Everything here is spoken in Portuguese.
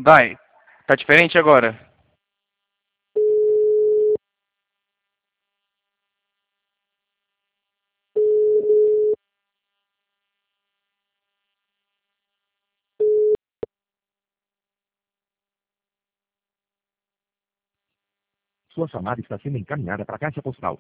Vai. Tá diferente agora? Sua chamada está sendo encaminhada para a caixa postal